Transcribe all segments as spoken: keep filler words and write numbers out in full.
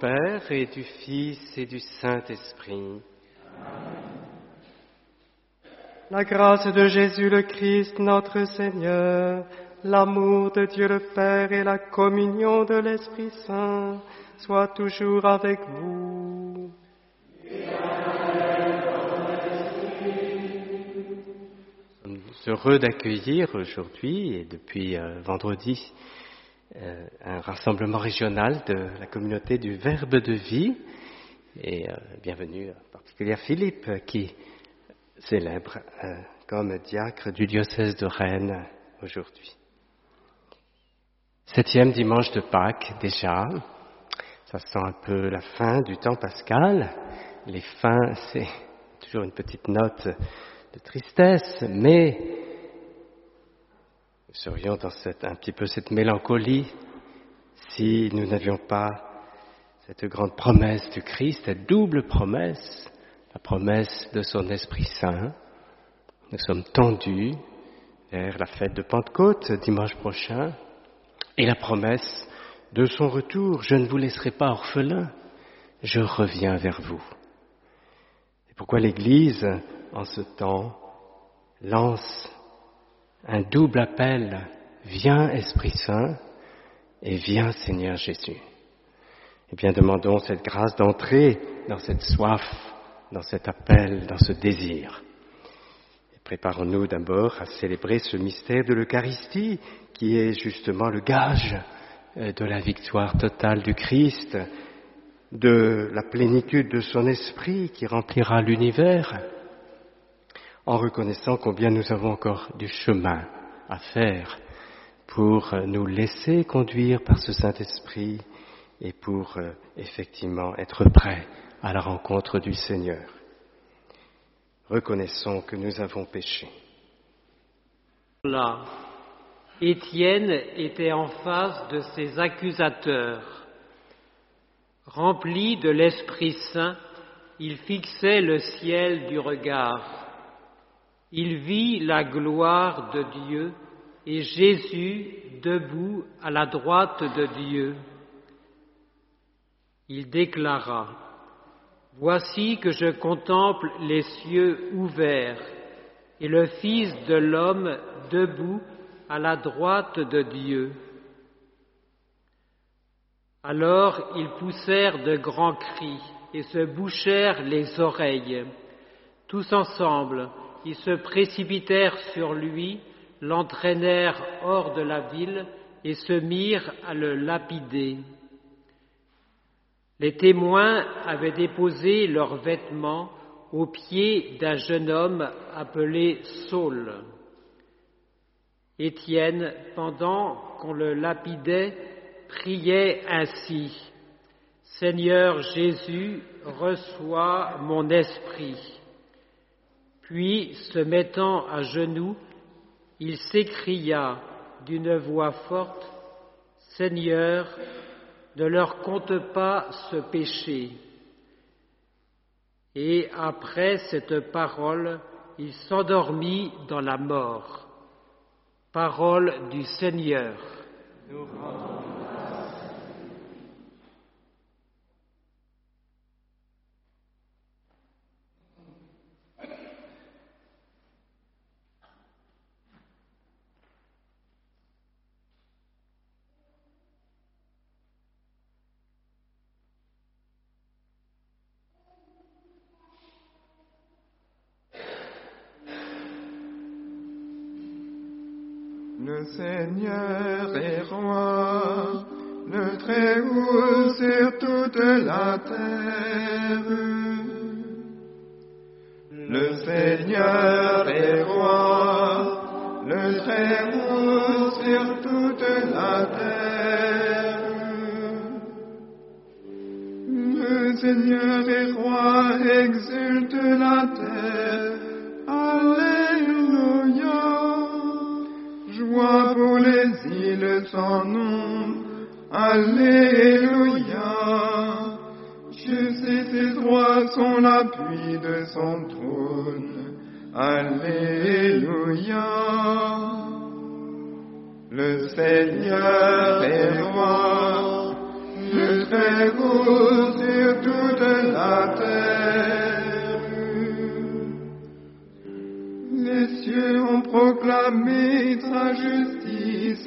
Père et du Fils et du Saint-Esprit. La grâce de Jésus le Christ, notre Seigneur, l'amour de Dieu le Père et la communion de l'Esprit Saint soient toujours avec vous. Nous sommes heureux d'accueillir aujourd'hui et depuis euh, vendredi euh, un rassemblement régional de la communauté du Verbe de vie. Et euh, bienvenue en particulier à Philippe qui célèbre euh, comme diacre du diocèse de Rennes aujourd'hui. Septième dimanche de Pâques déjà, ça sent un peu la fin du temps pascal. Les fins, c'est toujours une petite note de tristesse, mais nous serions dans cette, un petit peu cette mélancolie si nous n'avions pas cette grande promesse du Christ, cette double promesse, la promesse de son Esprit Saint. Nous sommes tendus vers la fête de Pentecôte dimanche prochain et la promesse de son retour. Je ne vous laisserai pas orphelins, je reviens vers vous. C'est pourquoi l'Église, en ce temps, lance un double appel. Viens Esprit Saint et viens Seigneur Jésus. Eh bien, demandons cette grâce d'entrer dans cette soif, dans cet appel, dans ce désir. Et préparons-nous d'abord à célébrer ce mystère de l'Eucharistie qui est justement le gage de la victoire totale du Christ, de la plénitude de son esprit qui remplira l'univers, en reconnaissant combien nous avons encore du chemin à faire pour nous laisser conduire par ce Saint-Esprit et pour euh, effectivement être prêts à la rencontre du Seigneur. Reconnaissons que nous avons péché. Là, Étienne était en face de ses accusateurs. Rempli de l'Esprit Saint, il fixait le ciel du regard. Il vit la gloire de Dieu et Jésus debout à la droite de Dieu. Il déclara : « Voici que je contemple les cieux ouverts et le Fils de l'homme debout à la droite de Dieu. » Alors ils poussèrent de grands cris et se bouchèrent les oreilles. Tous ensemble, ils se précipitèrent sur lui, l'entraînèrent hors de la ville et se mirent à le lapider. Les témoins avaient déposé leurs vêtements aux pieds d'un jeune homme appelé Saul. Étienne, pendant qu'on le lapidait, priait ainsi : « Seigneur Jésus, reçois mon esprit. » Puis, se mettant à genoux, il s'écria d'une voix forte : « Seigneur, ne leur compte pas ce péché. » Et après cette parole, il s'endormit dans la mort. Parole du Seigneur. Nous rendons grâce. Le Seigneur est roi, le Très-Haut sur toute la terre. Le Seigneur est roi, le Très-Haut sur toute la terre. Le Seigneur est roi, exulte la terre. Alléluia. Joie pour les îles sans nom, Alléluia. Justice et droit sont l'appui de son trône, Alléluia. Le Seigneur est roi, le Très-Haut sur toute la terre. Les cieux ont proclamé sa justice,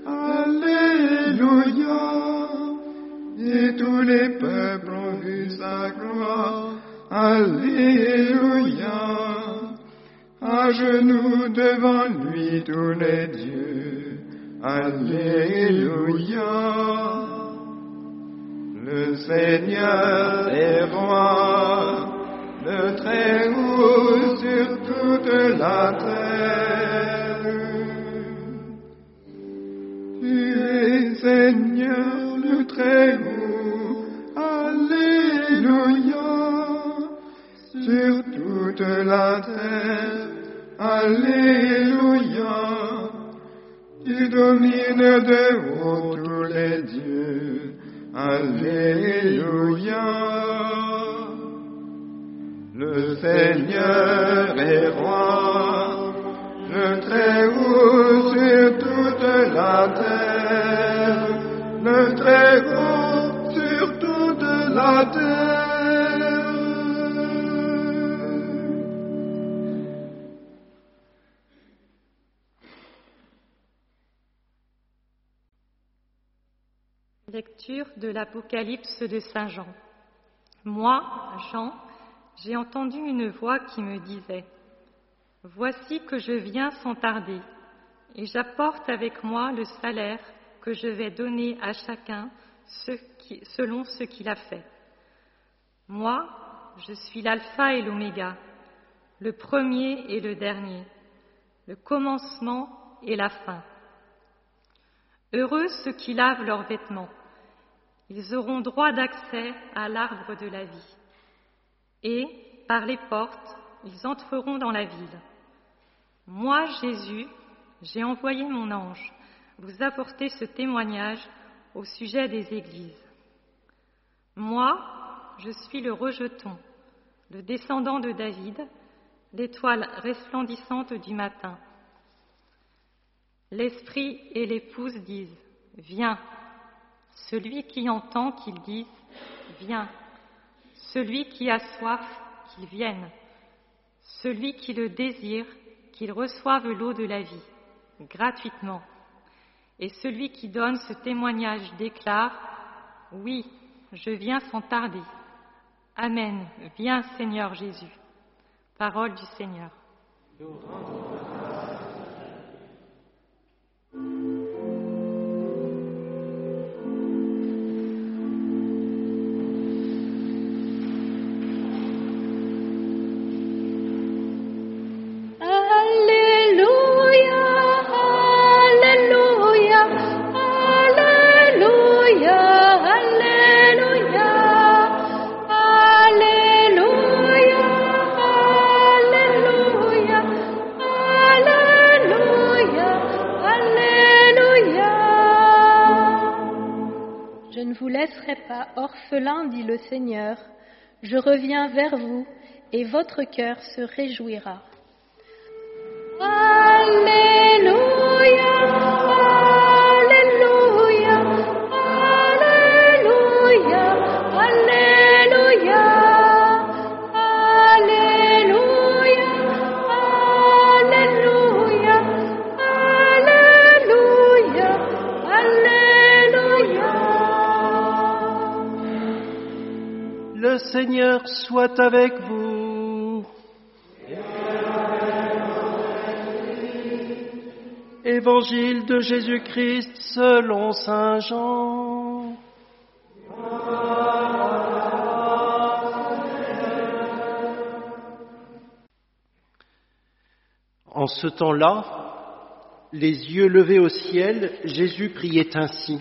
Alléluia. Et tous les peuples ont vu sa gloire, Alléluia. À genoux devant lui tous les dieux, Alléluia. Le Seigneur est roi, le Très-Haut sur toute la terre. Tu es Seigneur, le Très-Haut, Alléluia. Sur toute la terre, Alléluia. Tu domines de haut tous les dieux, Alléluia. Le Seigneur est roi, le Très-Haut sur toute la terre, le Très-Haut sur toute la terre. Lecture de l'Apocalypse de Saint Jean. Moi, Jean, j'ai entendu une voix qui me disait « Voici que je viens sans tarder, et j'apporte avec moi le salaire que je vais donner à chacun ce qui, selon ce qu'il a fait. Moi, je suis l'alpha et l'oméga, le premier et le dernier, le commencement et la fin. Heureux ceux qui lavent leurs vêtements, ils auront droit d'accès à l'arbre de la vie. Et, par les portes, ils entreront dans la ville. Moi, Jésus, j'ai envoyé mon ange vous apporter ce témoignage au sujet des églises. Moi, je suis le rejeton, le descendant de David, l'étoile resplendissante du matin. L'Esprit et l'Épouse disent « Viens ». Celui qui entend qu'il dise « Viens ». Celui qui a soif, qu'il vienne. Celui qui le désire, qu'il reçoive l'eau de la vie, gratuitement. Et celui qui donne ce témoignage déclare « Oui, je viens sans tarder. Amen. Viens, Seigneur Jésus. » Parole du Seigneur. Pas orphelin, dit le Seigneur, je reviens vers vous et votre cœur se réjouira. Alléluia, Alléluia, Alléluia, Alléluia, Alléluia, Alléluia, Alléluia, Alléluia. Le Seigneur soit avec vous. Évangile de Jésus-Christ selon saint Jean. En ce temps-là, les yeux levés au ciel, Jésus priait ainsi.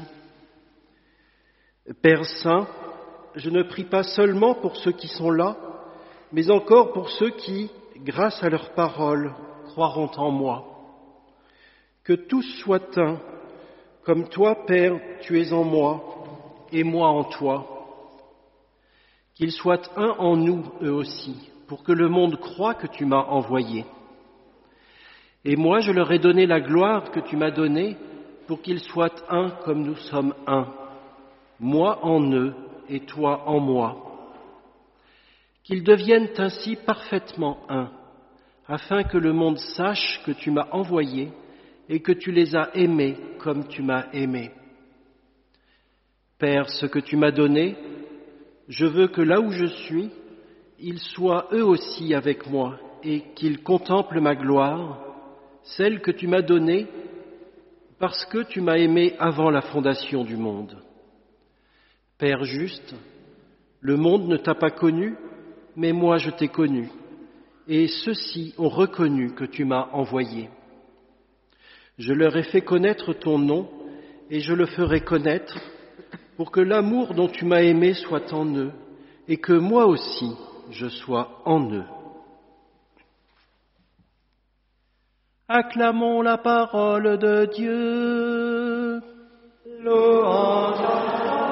Père Saint, je ne prie pas seulement pour ceux qui sont là, mais encore pour ceux qui, grâce à leur parole, croiront en moi. Que tous soient un, comme toi, Père, tu es en moi, et moi en toi. Qu'ils soient un en nous, eux aussi, pour que le monde croie que tu m'as envoyé. Et moi, je leur ai donné la gloire que tu m'as donnée, pour qu'ils soient un comme nous sommes un. moi en eux et toi en moi. Qu'ils deviennent ainsi parfaitement un, afin que le monde sache que tu m'as envoyé et que tu les as aimés comme tu m'as aimé. Père, ce que tu m'as donné, je veux que là où je suis, ils soient eux aussi avec moi et qu'ils contemplent ma gloire, celle que tu m'as donnée parce que tu m'as aimé avant la fondation du monde. Père juste, le monde ne t'a pas connu, mais moi je t'ai connu, et ceux-ci ont reconnu que tu m'as envoyé. Je leur ai fait connaître ton nom, et je le ferai connaître, pour que l'amour dont tu m'as aimé soit en eux, et que moi aussi je sois en eux. Acclamons la parole de Dieu. Louange à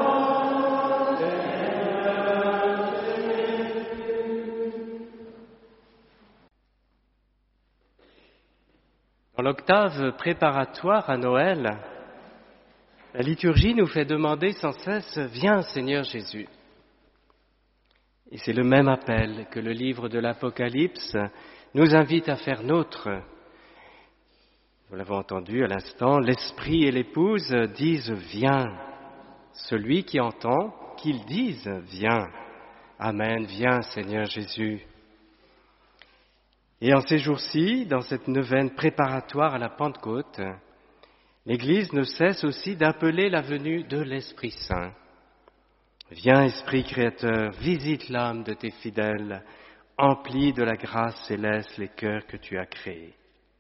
Dans l'octave préparatoire à Noël, la liturgie nous fait demander sans cesse « Viens Seigneur Jésus ». Et c'est le même appel que le livre de l'Apocalypse nous invite à faire nôtre. Nous l'avons entendu à l'instant, l'Esprit et l'Épouse disent « Viens ». Celui qui entend, qu'il dise « Viens ». Amen, viens Seigneur Jésus. Et en ces jours-ci, dans cette neuvaine préparatoire à la Pentecôte, l'Église ne cesse aussi d'appeler la venue de l'Esprit Saint. Viens, Esprit Créateur, visite l'âme de tes fidèles, emplis de la grâce céleste les cœurs que tu as créés.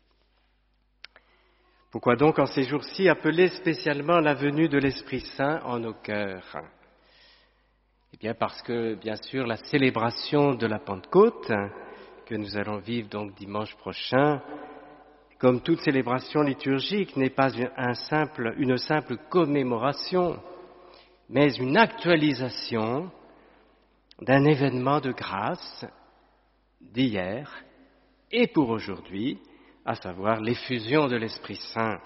Pourquoi donc en ces jours-ci appeler spécialement la venue de l'Esprit Saint en nos cœurs ? Eh bien parce que, bien sûr, la célébration de la Pentecôte, que nous allons vivre donc dimanche prochain, comme toute célébration liturgique, n'est pas un simple, une simple commémoration, mais une actualisation d'un événement de grâce d'hier et pour aujourd'hui, à savoir l'effusion de l'Esprit Saint.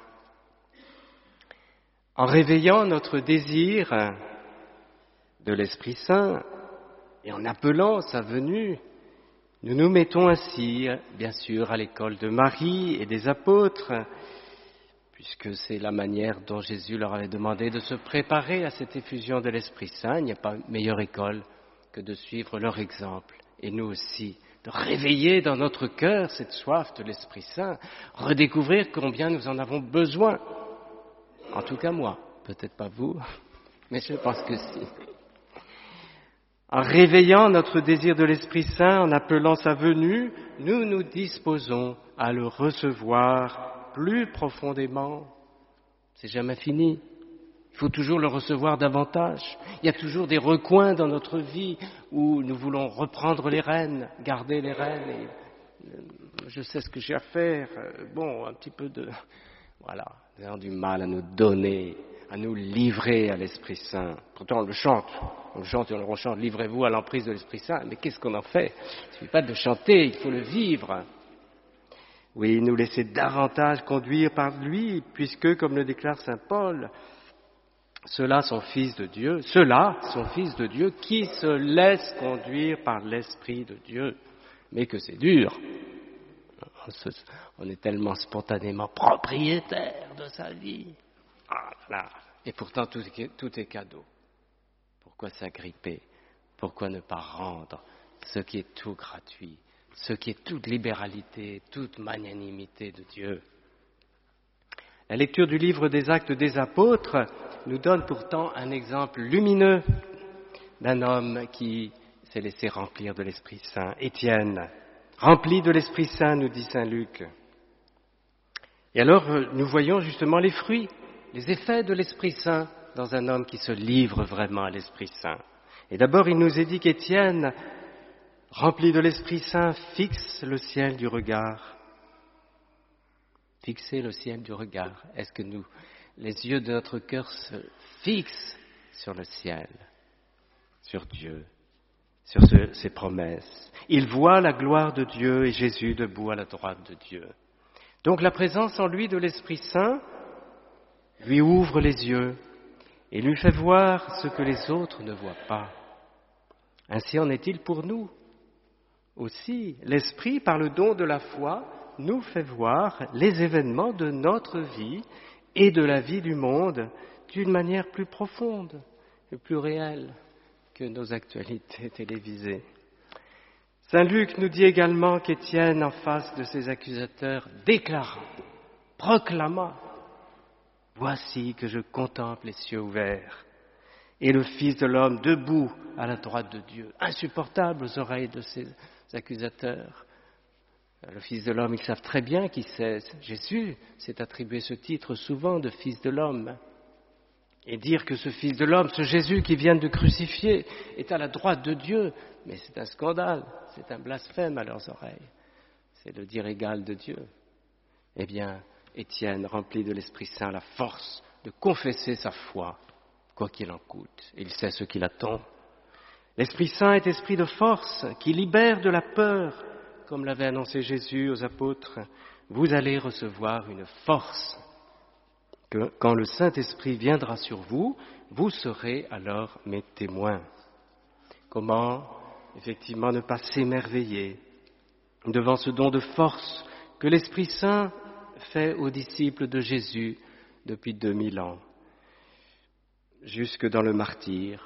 En réveillant notre désir de l'Esprit Saint et en appelant sa venue, nous nous mettons ainsi, bien sûr, à l'école de Marie et des apôtres, puisque c'est la manière dont Jésus leur avait demandé de se préparer à cette effusion de l'Esprit Saint. Il n'y a pas meilleure école que de suivre leur exemple. Et nous aussi, de réveiller dans notre cœur cette soif de l'Esprit Saint, redécouvrir combien nous en avons besoin. En tout cas moi, peut-être pas vous, mais je pense que si. En réveillant notre désir de l'Esprit Saint, en appelant sa venue, nous nous disposons à le recevoir plus profondément. C'est jamais fini. Il faut toujours le recevoir davantage. Il y a toujours des recoins dans notre vie où nous voulons reprendre les rênes, garder les rênes. Et je sais ce que j'ai à faire. Bon, un petit peu de... Voilà, nous avons du mal à nous donner, à nous livrer à l'Esprit Saint. Pourtant, on le chante. On le chante et on le rechante. Livrez-vous à l'emprise de l'Esprit Saint. Mais qu'est-ce qu'on en fait ? Il ne suffit pas de chanter, il faut le vivre. Oui, nous laisser davantage conduire par lui, puisque, comme le déclare saint Paul, ceux-là sont fils de Dieu, ceux-là sont fils de Dieu qui se laissent conduire par l'Esprit de Dieu. Mais que c'est dur. On est tellement spontanément propriétaire de sa vie. Ah là, et pourtant tout est, tout est cadeau. Pourquoi s'agripper ? Pourquoi ne pas rendre ce qui est tout gratuit ? Ce qui est toute libéralité, toute magnanimité de Dieu. La lecture du livre des Actes des Apôtres nous donne pourtant un exemple lumineux d'un homme qui s'est laissé remplir de l'Esprit Saint, Étienne, rempli de l'Esprit Saint, nous dit saint Luc. Et alors nous voyons justement les fruits, les effets de l'Esprit Saint dans un homme qui se livre vraiment à l'Esprit Saint. Et d'abord il nous est dit qu'Étienne, rempli de l'Esprit Saint, fixe le ciel du regard. Fixer le ciel du regard. Est-ce que nous, les yeux de notre cœur se fixent sur le ciel, sur Dieu, sur ce, ses promesses ? Il voit la gloire de Dieu et Jésus debout à la droite de Dieu. Donc la présence en lui de l'Esprit Saint lui ouvre les yeux et lui fait voir ce que les autres ne voient pas. Ainsi en est-il pour nous aussi. L'Esprit, par le don de la foi, nous fait voir les événements de notre vie et de la vie du monde d'une manière plus profonde et plus réelle que nos actualités télévisées. Saint Luc nous dit également qu'Étienne, en face de ses accusateurs, déclara, proclama, « Voici que je contemple les cieux ouverts et le Fils de l'homme debout à la droite de Dieu. » Insupportable aux oreilles de ses accusateurs. Le Fils de l'homme, ils savent très bien qui c'est. Jésus s'est attribué ce titre souvent de Fils de l'homme. Et dire que ce Fils de l'homme, ce Jésus qui vient de crucifier, est à la droite de Dieu, mais c'est un scandale, c'est un blasphème à leurs oreilles. C'est le dire égal de Dieu. Eh bien, Étienne, rempli de l'Esprit Saint, a la force de confesser sa foi, quoi qu'il en coûte. Il sait ce qui l'attend. L'Esprit Saint est esprit de force qui libère de la peur, comme l'avait annoncé Jésus aux apôtres. Vous allez recevoir une force que quand le Saint-Esprit viendra sur vous, vous serez alors mes témoins. Comment, effectivement, ne pas s'émerveiller devant ce don de force que l'Esprit Saint fait aux disciples de Jésus depuis deux mille ans, jusque dans le martyre,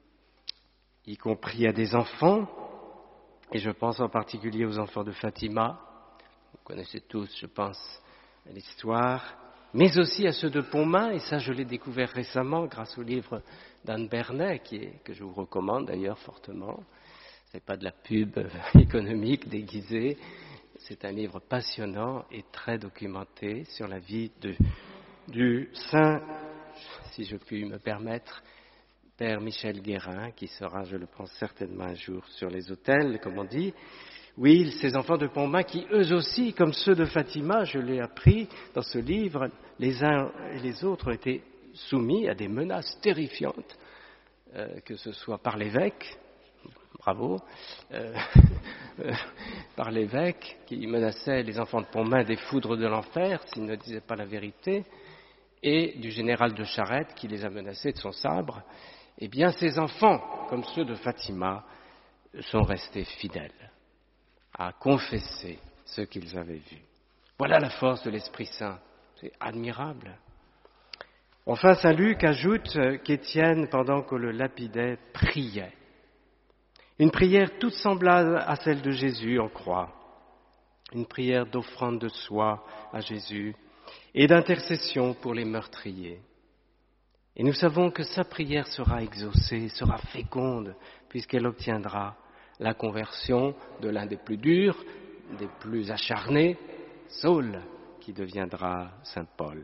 y compris à des enfants, et je pense en particulier aux enfants de Fatima, vous connaissez tous, je pense, l'histoire, mais aussi à ceux de Pontmain, et ça je l'ai découvert récemment grâce au livre d'Anne Bernet, qui est, que je vous recommande d'ailleurs fortement. Ce n'est pas de la pub économique déguisée, c'est un livre passionnant et très documenté sur la vie de, du saint, si je puis me permettre, Père Michel Guérin, qui sera, je le pense certainement un jour, sur les autels, comme on dit. Oui, ces enfants de Pontmain qui, eux aussi, comme ceux de Fatima, je l'ai appris dans ce livre, les uns et les autres ont été soumis à des menaces terrifiantes, euh, que ce soit par l'évêque, bravo, euh, euh, par l'évêque qui menaçait les enfants de Pontmain des foudres de l'enfer s'ils ne disaient pas la vérité, et du général de Charette qui les a menacés de son sabre. Eh bien, ces enfants, comme ceux de Fatima, sont restés fidèles à confesser ce qu'ils avaient vu. Voilà la force de l'Esprit Saint. C'est admirable. Enfin, saint Luc ajoute qu'Étienne, pendant qu'on le lapidait, priait. Une prière toute semblable à celle de Jésus en croix. Une prière d'offrande de soi à Jésus et d'intercession pour les meurtriers. Et nous savons que sa prière sera exaucée, sera féconde, puisqu'elle obtiendra la conversion de l'un des plus durs, des plus acharnés, Saul, qui deviendra saint Paul.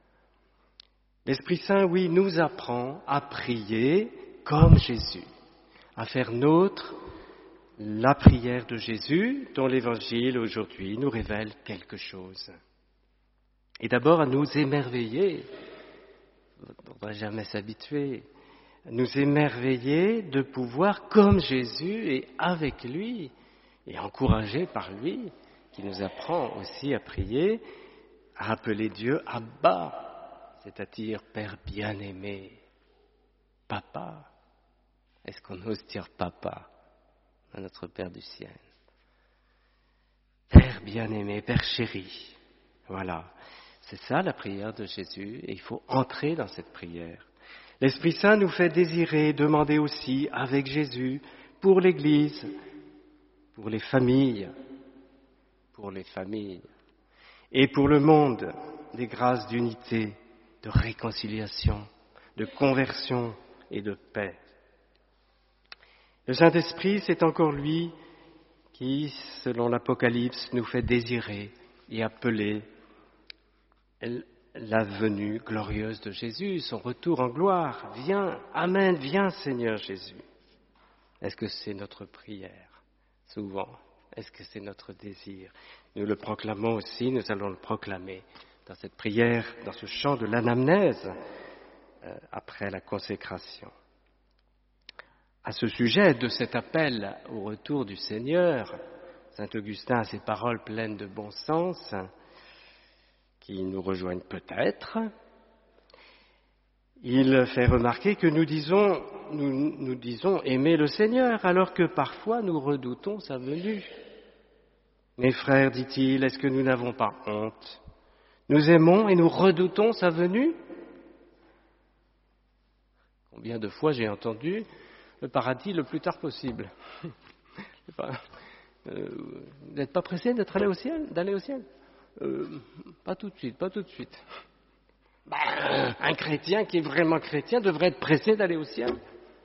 L'Esprit Saint, oui, nous apprend à prier comme Jésus, à faire nôtre la prière de Jésus, dont l'Évangile aujourd'hui nous révèle quelque chose. Et d'abord à nous émerveiller, on ne devrait jamais s'habituer, nous émerveiller de pouvoir, comme Jésus et avec lui, et encouragé par lui, qui nous apprend aussi à prier, à appeler Dieu Abba, c'est-à-dire Père bien-aimé, Papa. Est-ce qu'on ose dire Papa à notre Père du ciel? Père bien-aimé, Père chéri, voilà. C'est ça la prière de Jésus, et il faut entrer dans cette prière. L'Esprit Saint nous fait désirer, demander aussi, avec Jésus, pour l'Église, pour les familles, pour les familles, et pour le monde, des grâces d'unité, de réconciliation, de conversion et de paix. Le Saint-Esprit, c'est encore lui qui, selon l'Apocalypse, nous fait désirer et appeler la venue glorieuse de Jésus, son retour en gloire. Viens, Amen, viens Seigneur Jésus. Est-ce que c'est notre prière? Souvent. Est-ce que c'est notre désir? Nous le proclamons aussi, nous allons le proclamer dans cette prière, dans ce chant de l'anamnèse, euh, après la consécration. À ce sujet de cet appel au retour du Seigneur, saint Augustin a ces paroles pleines de bon sens, qui nous rejoignent peut-être. Il fait remarquer que nous disons, nous, nous disons aimer le Seigneur, alors que parfois nous redoutons sa venue. Mes frères, dit-il, est-ce que nous n'avons pas honte? Nous aimons et nous redoutons sa venue? Combien de fois j'ai entendu le paradis le plus tard possible? euh, vous n'êtes pas pressé d'être allé au ciel, d'aller au ciel? euh, Pas tout de suite, pas tout de suite. Ben, un chrétien qui est vraiment chrétien devrait être pressé d'aller au ciel.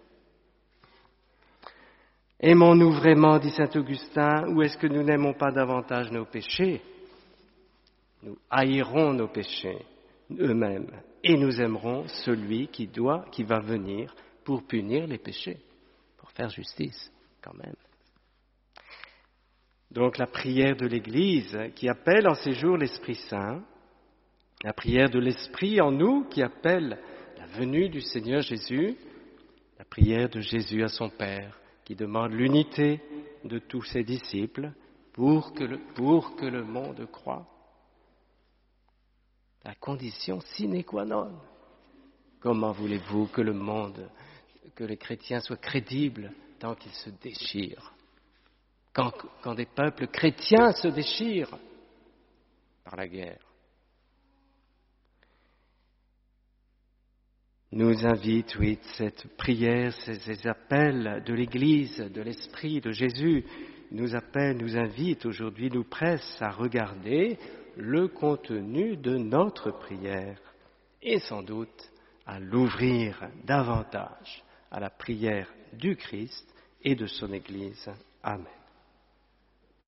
Aimons-nous vraiment, dit saint Augustin, ou est-ce que nous n'aimons pas davantage nos péchés? Nous haïrons nos péchés eux-mêmes et nous aimerons celui qui doit, qui va venir pour punir les péchés, pour faire justice quand même. Donc la prière de l'Église qui appelle en ces jours l'Esprit Saint, la prière de l'Esprit en nous qui appelle la venue du Seigneur Jésus, la prière de Jésus à son Père qui demande l'unité de tous ses disciples pour que le, pour que le monde croie. La condition sine qua non. Comment voulez-vous que le monde, que les chrétiens soient crédibles tant qu'ils se déchirent? Quand, quand des peuples chrétiens se déchirent par la guerre. Nous invite, oui, cette prière, ces, ces appels de l'Église, de l'Esprit, de Jésus, nous appelle, nous invite aujourd'hui, nous presse à regarder le contenu de notre prière et sans doute à l'ouvrir davantage à la prière du Christ et de son Église. Amen.